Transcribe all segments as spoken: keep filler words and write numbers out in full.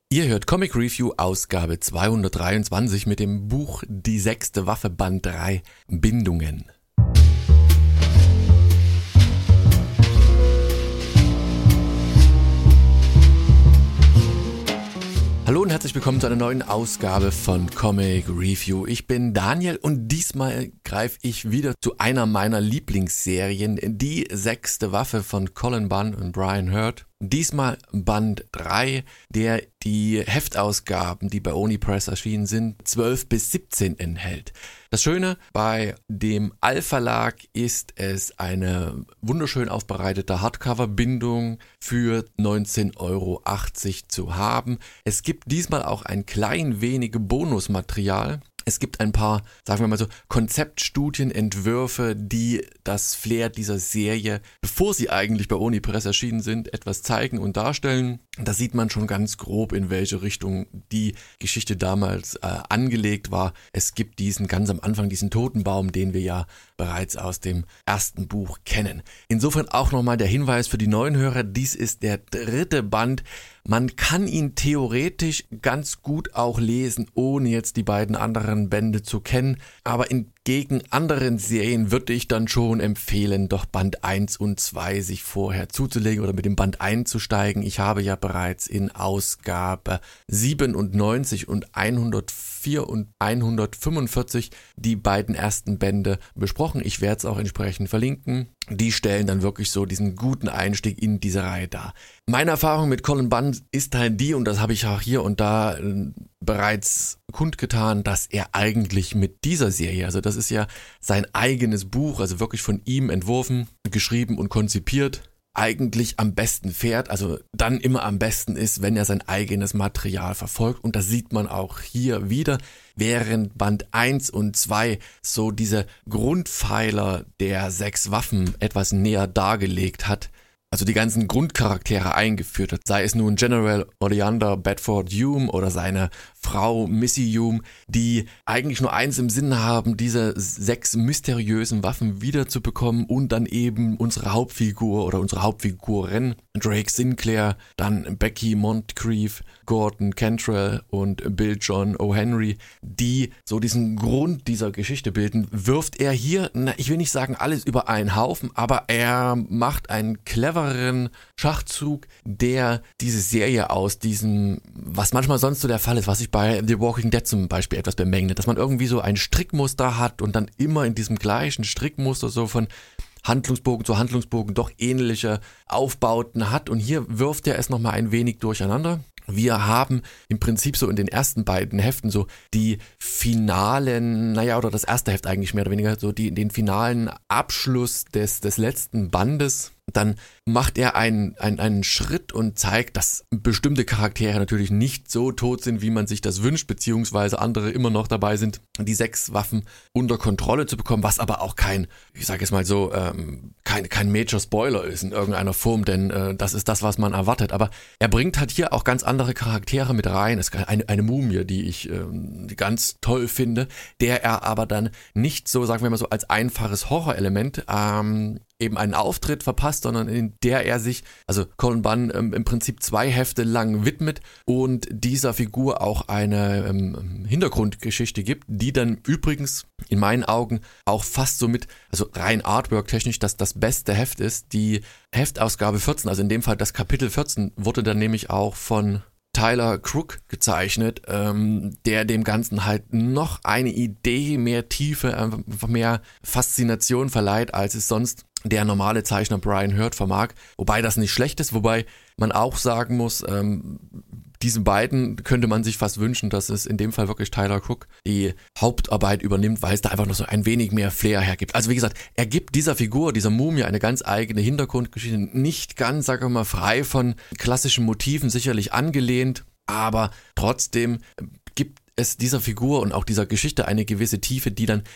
Ihr hört Comic Review Ausgabe zweihundertdreiundzwanzig mit dem Buch Die sechste Waffe Band drei Bindungen. Hallo und herzlich willkommen zu einer neuen Ausgabe von Comic Review. Ich bin Daniel und diesmal greife ich wieder zu einer meiner Lieblingsserien, Die sechste Waffe von Cullen Bunn und Brian Hurtt. Diesmal Band drei, der die Heftausgaben, die bei Oni Press erschienen sind, zwölf bis siebzehn enthält. Das Schöne bei dem All-Verlag ist es eine wunderschön aufbereitete Hardcover-Bindung für neunzehn Euro achtzig zu haben. Es gibt diesmal auch ein klein wenig Bonusmaterial. Es gibt ein paar, sagen wir mal so, Konzeptstudienentwürfe, die das Flair dieser Serie, bevor sie eigentlich bei Oni Press erschienen sind, etwas zeigen und darstellen. Da sieht man schon ganz grob, in welche Richtung die Geschichte damals äh, angelegt war. Es gibt diesen ganz am Anfang, diesen Totenbaum, den wir ja bereits aus dem ersten Buch kennen. Insofern auch nochmal der Hinweis für die neuen Hörer, dies ist der dritte Band. Man kann ihn theoretisch ganz gut auch lesen, ohne jetzt die beiden anderen Bände zu kennen, aber entgegen anderen Serien würde ich dann schon empfehlen, doch Band eins und zwei sich vorher zuzulegen oder mit dem Band einzusteigen. Ich habe ja bereits in Ausgabe siebenundneunzig und hundertvier und hundertfünfundvierzig die beiden ersten Bände besprochen. Ich werde es auch entsprechend verlinken. Die stellen dann wirklich so diesen guten Einstieg in diese Reihe dar. Meine Erfahrung mit Cullen Bunn ist halt die, und das habe ich auch hier und da äh, bereits kundgetan, dass er eigentlich mit dieser Serie, also das ist ja sein eigenes Buch, also wirklich von ihm entworfen, geschrieben und konzipiert, eigentlich am besten fährt, also dann immer am besten ist, wenn er sein eigenes Material verfolgt, und das sieht man auch hier wieder, während Band eins und zwei so diese Grundpfeiler der sechs Waffen etwas näher dargelegt hat, also die ganzen Grundcharaktere eingeführt hat, sei es nun General Oleander Bedford Hume oder seine Frau Missy Hume, die eigentlich nur eins im Sinn haben, diese sechs mysteriösen Waffen wiederzubekommen und dann eben unsere Hauptfigur oder unsere Hauptfiguren Drake Sinclair, dann Becky Moncrief, Gordon Cantrell und Bill John O'Henry, die so diesen Grund dieser Geschichte bilden, wirft er hier, na, ich will nicht sagen alles über einen Haufen, aber er macht einen cleveren Schachzug, der diese Serie aus diesem, was manchmal sonst so der Fall ist, was ich bei The Walking Dead zum Beispiel etwas bemängle, dass man irgendwie so ein Strickmuster hat und dann immer in diesem gleichen Strickmuster so von Handlungsbogen zu Handlungsbogen doch ähnliche Aufbauten hat, und hier wirft er es nochmal ein wenig durcheinander. Wir haben im Prinzip so in den ersten beiden Heften so die finalen, naja, oder das erste Heft eigentlich mehr oder weniger, so die, den finalen Abschluss des, des letzten Bandes. Dann macht er einen, einen, einen Schritt und zeigt, dass bestimmte Charaktere natürlich nicht so tot sind, wie man sich das wünscht, beziehungsweise andere immer noch dabei sind, die sechs Waffen unter Kontrolle zu bekommen, was aber auch kein, ich sage jetzt mal so, ähm, kein, kein Major Spoiler ist in irgendeiner Form, denn äh, das ist das, was man erwartet. Aber er bringt halt hier auch ganz andere Charaktere mit rein. Es ist eine, eine Mumie, die ich ähm, ganz toll finde, der er aber dann nicht so, sagen wir mal so, als einfaches Horrorelement ähm, eben einen Auftritt verpasst, sondern in der er sich, also Cullen Bunn ähm, im Prinzip zwei Hefte lang widmet und dieser Figur auch eine ähm, Hintergrundgeschichte gibt, die dann übrigens in meinen Augen auch fast so mit, also rein Artwork-technisch, dass das beste Heft ist. Die Heftausgabe vierzehn, also in dem Fall das Kapitel vierzehn, wurde dann nämlich auch von Tyler Crook gezeichnet, ähm, der dem Ganzen halt noch eine Idee, mehr Tiefe, einfach mehr Faszination verleiht, als es sonst der normale Zeichner Brian Hurtt vermag. Wobei das nicht schlecht ist, wobei man auch sagen muss, ähm, diesen beiden könnte man sich fast wünschen, dass es in dem Fall wirklich Tyler Crook die Hauptarbeit übernimmt, weil es da einfach noch so ein wenig mehr Flair hergibt. Also wie gesagt, er gibt dieser Figur, dieser Mumie eine ganz eigene Hintergrundgeschichte, nicht ganz, sagen wir mal, frei von klassischen Motiven, sicherlich angelehnt, aber trotzdem gibt es dieser Figur und auch dieser Geschichte eine gewisse Tiefe, die dann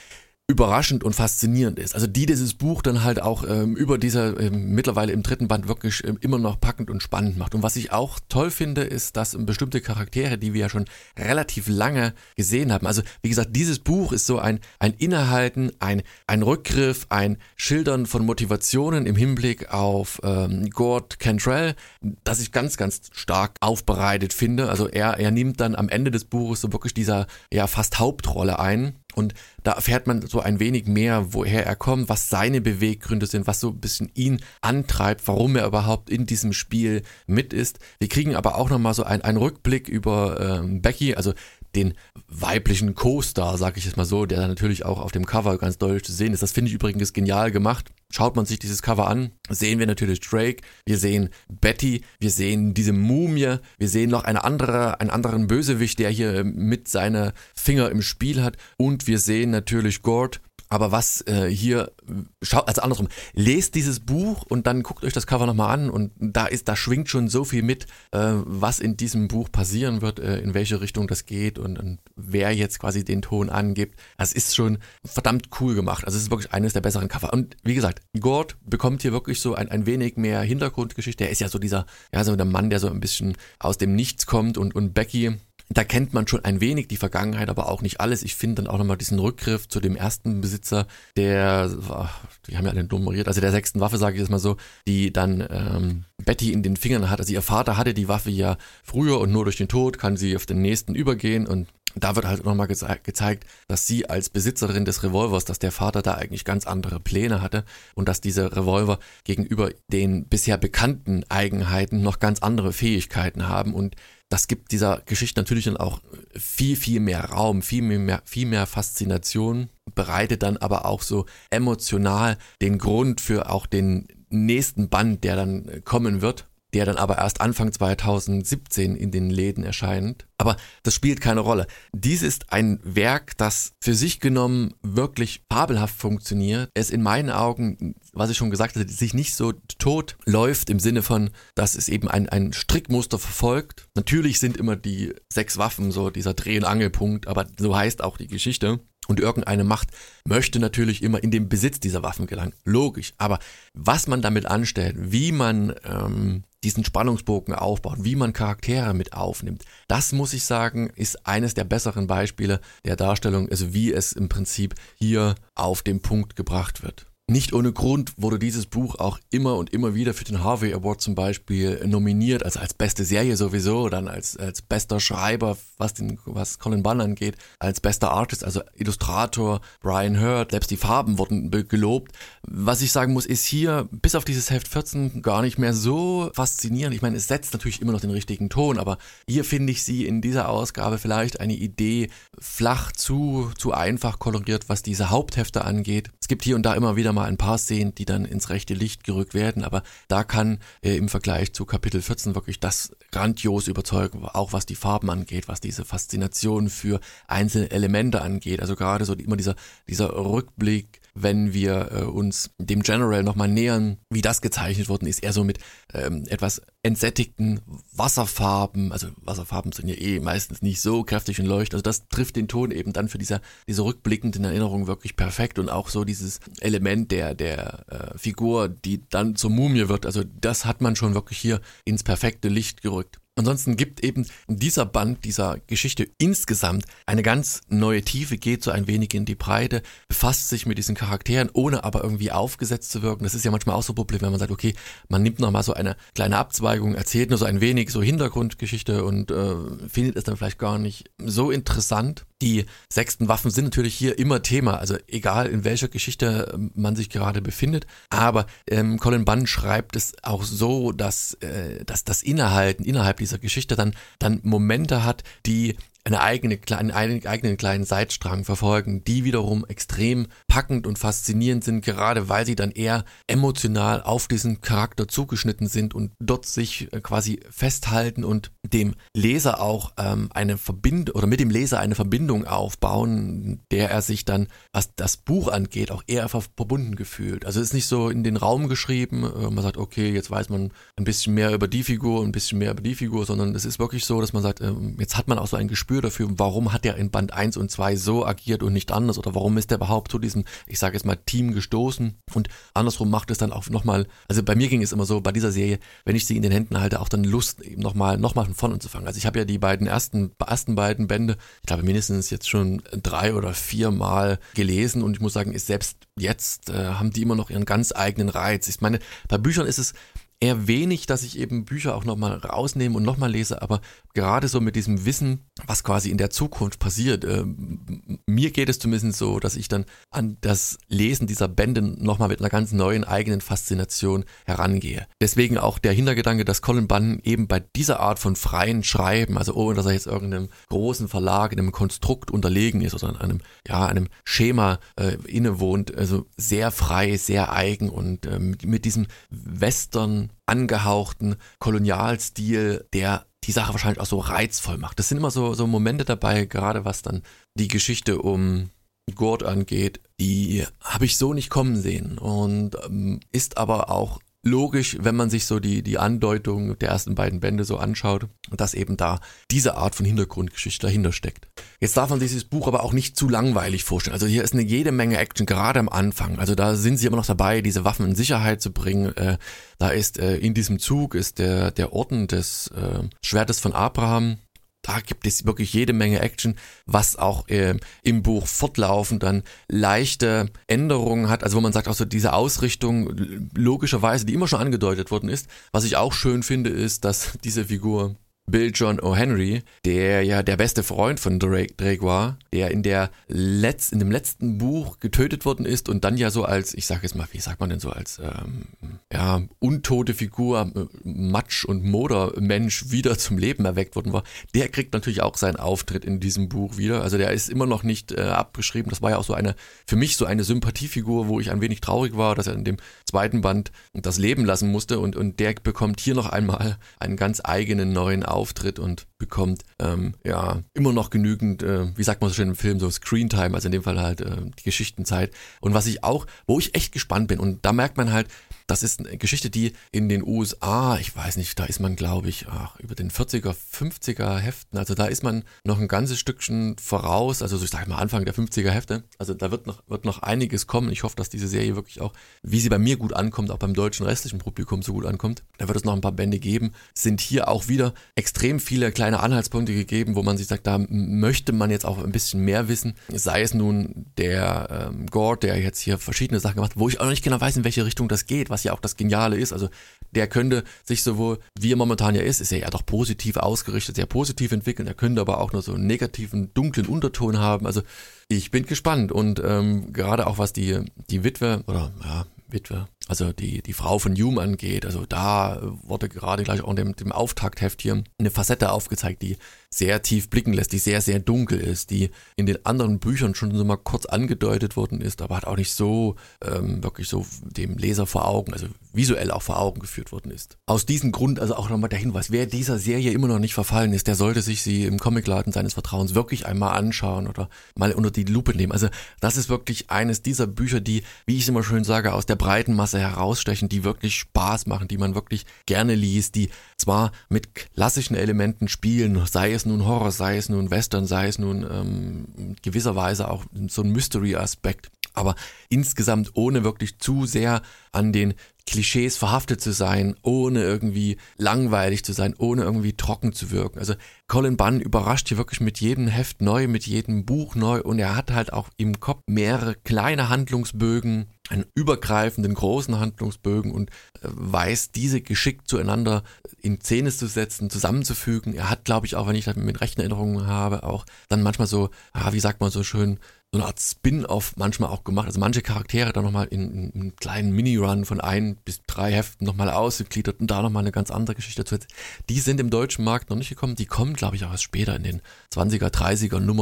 überraschend und faszinierend ist. Also die dieses Buch dann halt auch ähm, über dieser ähm, mittlerweile im dritten Band wirklich ähm, immer noch packend und spannend macht. Und was ich auch toll finde, ist, dass bestimmte Charaktere, die wir ja schon relativ lange gesehen haben, also wie gesagt, dieses Buch ist so ein, ein Innehalten, ein, ein Rückgriff, ein Schildern von Motivationen im Hinblick auf ähm, Gord Cantrell, das ich ganz, ganz stark aufbereitet finde. Also er, er nimmt dann am Ende des Buches so wirklich dieser ja fast Hauptrolle ein. Und da erfährt man so ein wenig mehr, woher er kommt, was seine Beweggründe sind, was so ein bisschen ihn antreibt, warum er überhaupt in diesem Spiel mit ist. Wir kriegen aber auch nochmal so ein, einen Rückblick über ähm, Becky, also den weiblichen Co-Star, sag ich jetzt mal so, der dann natürlich auch auf dem Cover ganz deutlich zu sehen ist. Das finde ich übrigens genial gemacht. Schaut man sich dieses Cover an, sehen wir natürlich Drake, wir sehen Betty, wir sehen diese Mumie, wir sehen noch eine andere, einen anderen Bösewicht, der hier mit seine Finger im Spiel hat, und wir sehen natürlich Gord. Aber was äh, hier, schaut, also andersrum, lest dieses Buch und dann guckt euch das Cover nochmal an, und da ist, da schwingt schon so viel mit, äh, was in diesem Buch passieren wird, äh, in welche Richtung das geht und, und wer jetzt quasi den Ton angibt. Das ist schon verdammt cool gemacht. Also es ist wirklich eines der besseren Cover. Und wie gesagt, Gord bekommt hier wirklich so ein, ein wenig mehr Hintergrundgeschichte. Er ist ja so dieser, ja, so der Mann, der so ein bisschen aus dem Nichts kommt, und, und Becky, da kennt man schon ein wenig die Vergangenheit, aber auch nicht alles. Ich finde dann auch nochmal diesen Rückgriff zu dem ersten Besitzer, der, die haben ja alle nummeriert, also der sechsten Waffe, sage ich jetzt mal so, die dann ähm, Betty in den Fingern hat. Also ihr Vater hatte die Waffe ja früher, und nur durch den Tod kann sie auf den nächsten übergehen, und da wird halt nochmal geze- gezeigt, dass sie als Besitzerin des Revolvers, dass der Vater da eigentlich ganz andere Pläne hatte und dass dieser Revolver gegenüber den bisher bekannten Eigenheiten noch ganz andere Fähigkeiten haben, und das gibt dieser Geschichte natürlich dann auch viel, viel mehr Raum, viel mehr, viel mehr Faszination, bereitet dann aber auch so emotional den Grund für auch den nächsten Band, der dann kommen wird, der dann aber erst Anfang zweitausendsiebzehn in den Läden erscheint. Aber das spielt keine Rolle. Dies ist ein Werk, das für sich genommen wirklich fabelhaft funktioniert. Es in meinen Augen, was ich schon gesagt hatte, sich nicht so tot läuft im Sinne von, dass es eben ein, ein Strickmuster verfolgt. Natürlich sind immer die sechs Waffen so dieser Dreh- und Angelpunkt, aber so heißt auch die Geschichte. Und irgendeine Macht möchte natürlich immer in den Besitz dieser Waffen gelangen. Logisch. Aber was man damit anstellt, wie man ähm, diesen Spannungsbogen aufbaut, wie man Charaktere mit aufnimmt, das muss ich sagen, ist eines der besseren Beispiele der Darstellung, also wie es im Prinzip hier auf den Punkt gebracht wird. Nicht ohne Grund wurde dieses Buch auch immer und immer wieder für den Harvey Award zum Beispiel nominiert, also als beste Serie sowieso, dann als, als bester Schreiber, was den, was Colin Bunn angeht, als bester Artist, also Illustrator Brian Hurd, selbst die Farben wurden gelobt. Was ich sagen muss, ist hier bis auf dieses Heft vierzehn gar nicht mehr so faszinierend. Ich meine, es setzt natürlich immer noch den richtigen Ton, aber hier finde ich sie in dieser Ausgabe vielleicht eine Idee flach zu, zu einfach koloriert, was diese Haupthefte angeht. Es gibt hier und da immer wieder mal ein paar Szenen, die dann ins rechte Licht gerückt werden, aber da kann äh, im Vergleich zu Kapitel vierzehn wirklich das grandios überzeugen, auch was die Farben angeht, was diese Faszination für einzelne Elemente angeht. Also gerade so immer dieser, dieser Rückblick, wenn wir äh, uns dem General nochmal nähern, wie das gezeichnet worden ist, eher so mit ähm, etwas entsättigten Wasserfarben, also Wasserfarben sind ja eh meistens nicht so kräftig und leuchtend, also das trifft den Ton eben dann für diese, diese rückblickenden Erinnerungen wirklich perfekt, und auch so dieses Element der, der äh, Figur, die dann zur Mumie wird, also das hat man schon wirklich hier ins perfekte Licht gerückt. Ansonsten gibt eben dieser Band dieser Geschichte insgesamt eine ganz neue Tiefe, geht so ein wenig in die Breite, befasst sich mit diesen Charakteren, ohne aber irgendwie aufgesetzt zu wirken. Das ist ja manchmal auch so ein Problem, wenn man sagt, okay, man nimmt nochmal so eine kleine Abzweigung, erzählt nur so ein wenig so Hintergrundgeschichte und äh, findet es dann vielleicht gar nicht so interessant. Die sechsten Waffen sind natürlich hier immer Thema, also egal in welcher Geschichte man sich gerade befindet, aber ähm, Colin Bunn schreibt es auch so, dass, äh, dass das Innehalten innerhalb dieser Geschichte dann, dann Momente hat, die eine eigene, einen eigenen kleinen Seitstrang verfolgen, die wiederum extrem packend und faszinierend sind, gerade weil sie dann eher emotional auf diesen Charakter zugeschnitten sind und dort sich quasi festhalten und dem Leser auch ähm, eine Verbindung oder mit dem Leser eine Verbindung aufbauen, der er sich dann, was das Buch angeht, auch eher verbunden gefühlt. Also es ist nicht so in den Raum geschrieben, äh, man sagt, okay, jetzt weiß man ein bisschen mehr über die Figur, ein bisschen mehr über die Figur, sondern es ist wirklich so, dass man sagt, äh, jetzt hat man auch so ein Gespür Gespür dafür, warum hat er in Band eins und zwei so agiert und nicht anders oder warum ist er überhaupt zu diesem, ich sage jetzt mal, Team gestoßen und andersrum macht es dann auch nochmal, also bei mir ging es immer so, bei dieser Serie, wenn ich sie in den Händen halte, auch dann Lust, eben nochmal noch mal von vorne anzufangen. Also ich habe ja die beiden ersten, ersten beiden Bände, ich glaube mindestens jetzt schon drei oder vier Mal gelesen und ich muss sagen, ist selbst jetzt äh, haben die immer noch ihren ganz eigenen Reiz. Ich meine, bei Büchern ist es eher wenig, dass ich eben Bücher auch nochmal rausnehme und nochmal lese, aber gerade so mit diesem Wissen, was quasi in der Zukunft passiert, äh, mir geht es zumindest so, dass ich dann an das Lesen dieser Bände nochmal mit einer ganz neuen eigenen Faszination herangehe. Deswegen auch der Hintergedanke, dass Colin Bunn eben bei dieser Art von freien Schreiben, also ohne dass er jetzt irgendeinem großen Verlag, in einem Konstrukt unterlegen ist oder einem, ja, einem Schema äh, innewohnt, also sehr frei, sehr eigen und äh, mit, mit diesem Western angehauchten Kolonialstil, der die Sache wahrscheinlich auch so reizvoll macht. Das sind immer so, so Momente dabei, gerade was dann die Geschichte um Gord angeht, die habe ich so nicht kommen sehen und ähm, ist aber auch logisch, wenn man sich so die, die Andeutung der ersten beiden Bände so anschaut, dass eben da diese Art von Hintergrundgeschichte dahinter steckt. Jetzt darf man dieses Buch aber auch nicht zu langweilig vorstellen. Also hier ist eine jede Menge Action, gerade am Anfang. Also da sind sie immer noch dabei, diese Waffen in Sicherheit zu bringen. Äh, da ist äh, in diesem Zug ist der, der Orden des äh, Schwertes von Abraham. Da gibt es wirklich jede Menge Action, was auch äh, im Buch fortlaufend dann leichte Änderungen hat. Also wo man sagt, auch so diese Ausrichtung logischerweise, die immer schon angedeutet worden ist. Was ich auch schön finde, ist, dass diese Figur Bill John O'Henry, der ja der beste Freund von Drake, Drake war, der in der Letz-, in dem letzten Buch getötet worden ist und dann ja so als, ich sag jetzt mal, wie sagt man denn so, als ähm, ja, untote Figur, Matsch- und Modermensch wieder zum Leben erweckt worden war, der kriegt natürlich auch seinen Auftritt in diesem Buch wieder. Also der ist immer noch nicht äh, abgeschrieben. Das war ja auch so eine, für mich so eine Sympathiefigur, wo ich ein wenig traurig war, dass er in dem zweiten Band das Leben lassen musste und, und der bekommt hier noch einmal einen ganz eigenen neuen Auftritt und bekommt ähm, ja immer noch genügend, äh, wie sagt man so schön im Film, so Screentime, also in dem Fall halt äh, die Geschichtenzeit. Und was ich auch, wo ich echt gespannt bin und da merkt man halt, das ist eine Geschichte, die in den U S A, ich weiß nicht, da ist man glaube ich ach, über den vierziger, fünfziger Heften, also da ist man noch ein ganzes Stückchen voraus, also so ich sage mal Anfang der fünfziger Hefte, also da wird noch, wird noch einiges kommen. Ich hoffe, dass diese Serie wirklich auch, wie sie bei mir gut ankommt, auch beim deutschen restlichen Publikum so gut ankommt. Da wird es noch ein paar Bände geben. Sind hier auch wieder extrem viele kleine Anhaltspunkte gegeben, wo man sich sagt, da möchte man jetzt auch ein bisschen mehr wissen. Sei es nun der ähm, Gord, der jetzt hier verschiedene Sachen gemacht hat, wo ich auch noch nicht genau weiß, in welche Richtung das geht, was ja auch das Geniale ist. Also der könnte sich sowohl, wie er momentan ja ist, ist er ja doch positiv ausgerichtet, sehr positiv entwickeln. Er könnte aber auch nur so einen negativen, dunklen Unterton haben. Also ich bin gespannt und ähm, gerade auch was die, die Witwe oder ja, Witwe, also die, die Frau von Hume angeht, also da wurde gerade gleich auch in dem, dem Auftaktheft hier eine Facette aufgezeigt, die sehr tief blicken lässt, die sehr, sehr dunkel ist, die in den anderen Büchern schon so mal kurz angedeutet worden ist, aber hat auch nicht so ähm, wirklich so dem Leser vor Augen, also visuell auch vor Augen geführt worden ist. Aus diesem Grund, also auch nochmal der Hinweis, wer dieser Serie immer noch nicht verfallen ist, der sollte sich sie im Comicladen seines Vertrauens wirklich einmal anschauen oder mal unter die Lupe nehmen. Also das ist wirklich eines dieser Bücher, die, wie ich immer schön sage, aus der breiten Masse herausstechen, die wirklich Spaß machen, die man wirklich gerne liest, die zwar mit klassischen Elementen spielen, sei es nun Horror, sei es nun Western, sei es nun ähm, gewisserweise auch so ein Mystery-Aspekt, aber insgesamt ohne wirklich zu sehr an den Klischees verhaftet zu sein, ohne irgendwie langweilig zu sein, ohne irgendwie trocken zu wirken. Also Colin Bunn überrascht hier wirklich mit jedem Heft neu, mit jedem Buch neu und er hat halt auch im Kopf mehrere kleine Handlungsbögen, einen übergreifenden großen Handlungsbögen und weiß, diese geschickt zueinander in Szene zu setzen, zusammenzufügen. Er hat, glaube ich, auch wenn ich das mit rechten Erinnerungen habe, auch dann manchmal so, ah, wie sagt man so schön, so eine Art Spin-off manchmal auch gemacht. Also manche Charaktere dann nochmal in, in einem kleinen Mini-Run von ein bis drei Heften nochmal ausgegliedert und da nochmal eine ganz andere Geschichte dazu. Die sind im deutschen Markt noch nicht gekommen. Die kommen, glaube ich, auch erst später in den zwanziger, dreißiger Nummern.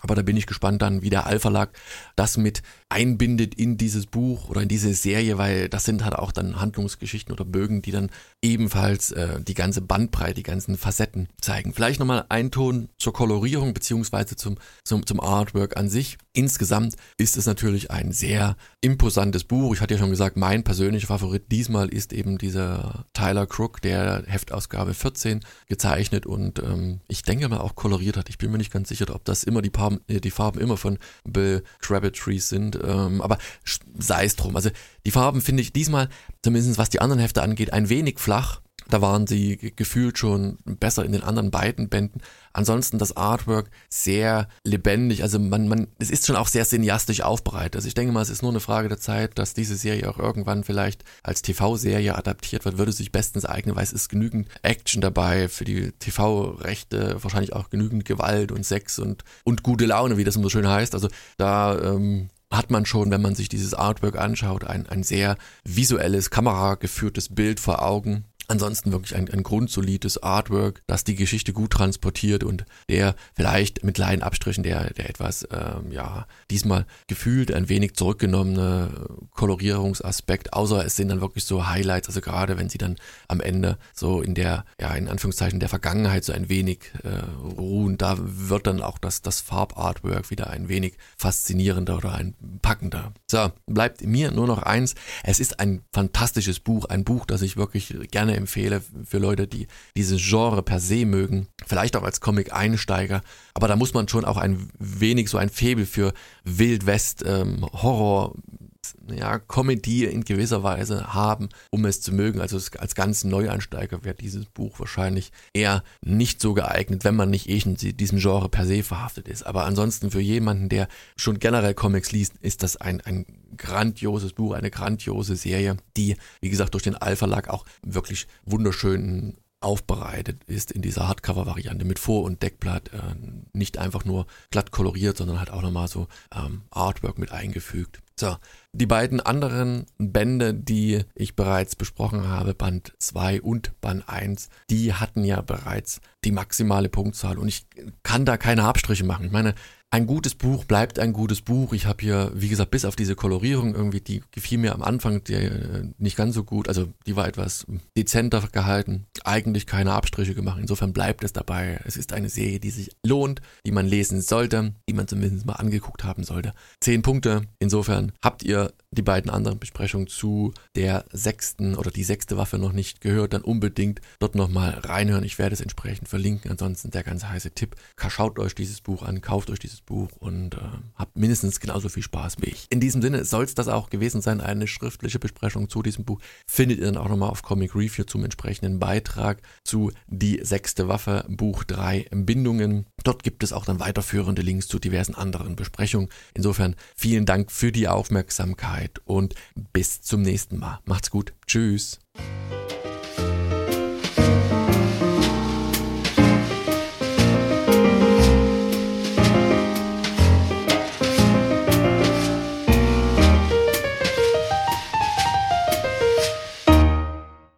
Aber da bin ich gespannt dann, wie der Alpha-Verlag das mit einbindet in dieses Buch oder in diese Serie, weil das sind halt auch dann Handlungsgeschichten oder Bögen, die dann ebenfalls äh, die ganze Bandbreite, die ganzen Facetten zeigen. Vielleicht nochmal ein Ton zur Kolorierung beziehungsweise zum, zum, zum Artwork an sich. Insgesamt ist es natürlich ein sehr imposantes Buch. Ich hatte ja schon gesagt, mein persönlicher Favorit diesmal ist eben dieser Tyler Crook, der Heftausgabe vierzehn gezeichnet und ähm, ich denke mal auch koloriert hat. Ich bin mir nicht ganz sicher, ob das immer die Farben, äh, die Farben immer von Bill Crabtree sind, ähm, aber sei es drum. Also die Farben finde ich diesmal, zumindest was die anderen Hefte angeht, ein wenig flach. Da waren sie gefühlt schon besser in den anderen beiden Bänden. Ansonsten das Artwork sehr lebendig, also man, man, es ist schon auch sehr cineastisch aufbereitet. Also ich denke mal, es ist nur eine Frage der Zeit, dass diese Serie auch irgendwann vielleicht als T V-Serie adaptiert wird, würde sich bestens eignen, weil es ist genügend Action dabei, für die T V-Rechte wahrscheinlich auch genügend Gewalt und Sex und, und gute Laune, wie das immer so schön heißt. Also da ähm, hat man schon, wenn man sich dieses Artwork anschaut, ein, ein sehr visuelles, kamerageführtes Bild vor Augen. Ansonsten wirklich ein, ein grundsolides Artwork, das die Geschichte gut transportiert und der vielleicht mit kleinen Abstrichen der, der etwas, ähm, ja, diesmal gefühlt ein wenig zurückgenommene Kolorierungsaspekt, außer es sind dann wirklich so Highlights, also gerade wenn sie dann am Ende so in der, ja, in Anführungszeichen der Vergangenheit so ein wenig äh, ruhen, da wird dann auch das, das Farbartwork wieder ein wenig faszinierender oder ein packender. So, bleibt mir nur noch eins, es ist ein fantastisches Buch, ein Buch, das ich wirklich gerne empfehle für Leute, die dieses Genre per se mögen, vielleicht auch als Comic-Einsteiger, aber da muss man schon auch ein wenig so ein Faible für Wild-West, ähm, Horror, ja, Comedy in gewisser Weise haben, um es zu mögen. Also als ganz Neueinsteiger wäre dieses Buch wahrscheinlich eher nicht so geeignet, wenn man nicht eh in diesem Genre per se verhaftet ist. Aber ansonsten für jemanden, der schon generell Comics liest, ist das ein, ein grandioses Buch, eine grandiose Serie, die, wie gesagt, durch den Alpha-Verlag auch wirklich wunderschön aufbereitet ist in dieser Hardcover-Variante mit Vor- und Deckblatt, äh, nicht einfach nur glatt koloriert, sondern halt auch nochmal so ähm, Artwork mit eingefügt. So, die beiden anderen Bände, die ich bereits besprochen habe, Band zwei und Band eins, die hatten ja bereits die maximale Punktzahl und ich kann da keine Abstriche machen. Ich meine, ein gutes Buch bleibt ein gutes Buch. Ich habe hier, wie gesagt, bis auf diese Kolorierung irgendwie, die gefiel mir am Anfang die, nicht ganz so gut. Also die war etwas dezenter gehalten, eigentlich keine Abstriche gemacht. Insofern bleibt es dabei. Es ist eine Serie, die sich lohnt, die man lesen sollte, die man zumindest mal angeguckt haben sollte. Zehn Punkte. Insofern habt ihr die beiden anderen Besprechungen zu der sechsten oder die sechste Waffe noch nicht gehört, dann unbedingt dort nochmal reinhören. Ich werde es entsprechend verlinken. Ansonsten der ganz heiße Tipp. Schaut euch dieses Buch an, kauft euch dieses Buch und äh, habt mindestens genauso viel Spaß wie ich. In diesem Sinne soll es das auch gewesen sein, eine schriftliche Besprechung zu diesem Buch. Findet ihr dann auch nochmal auf Comic Review zum entsprechenden Beitrag zu Die sechste Waffe, Buch drei, Bindungen. Dort gibt es auch dann weiterführende Links zu diversen anderen Besprechungen. Insofern vielen Dank für die Aufmerksamkeit und bis zum nächsten Mal. Macht's gut. Tschüss.